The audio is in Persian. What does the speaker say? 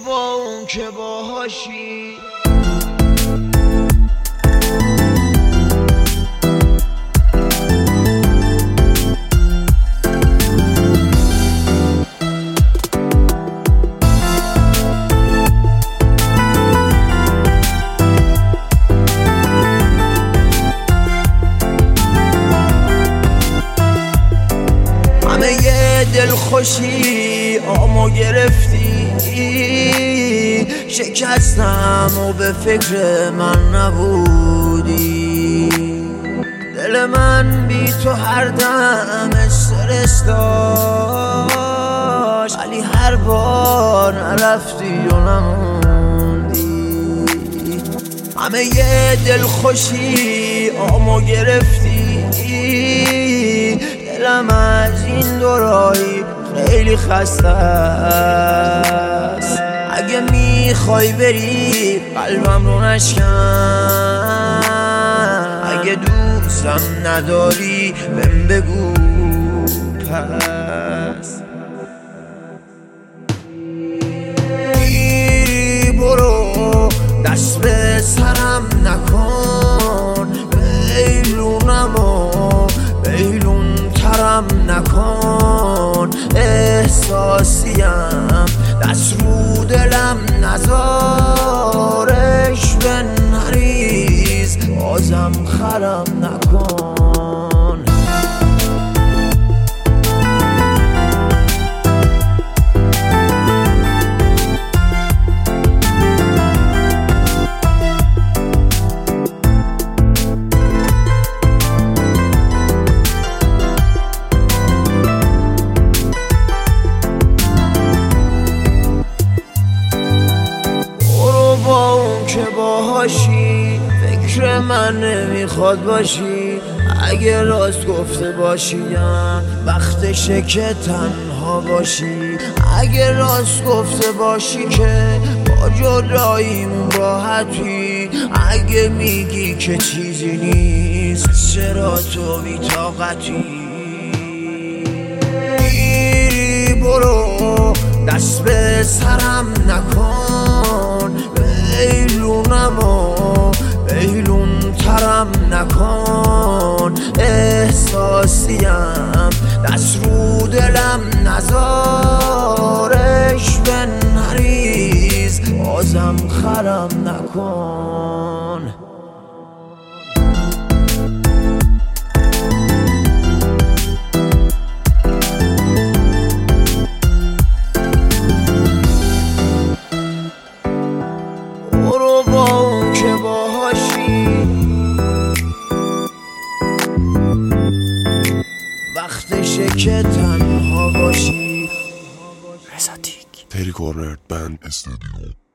با اون که باهاشی دلخوشی آمو گرفتی شکستم و به فکر من نبودی دل من بی تو هر دم استرس داشت ولی هر بار نرفتی و نموندی همه یه دلخوشی آمو گرفتی دلم از این دورایی خیلی خسته است اگه میخوای بری قلبم رو نشکن اگه دوستم نداری بهم بگو پس میری برو دست به سرم نکن بیلونمو بیلون ترم نکن احساسیم دست رو دلم نزارش به نریز بازم خرم نکن که باهاشی فکر من نمیخواد باشی اگه راست گفته باشیم وقتشه که تنها باشی اگه راست گفته باشی که با جداییمون راحتی اگه میگی که چیزی نیست چرا تو بی‌طاقتی میری برو دست به سرم نکن بیلونمو بیلون ترم نکن احساسیم دست رو دلم نزارش به نریز بازم خرم نکن که باهاشی وقتشه که تنها باشی پری کورنر بند استودیو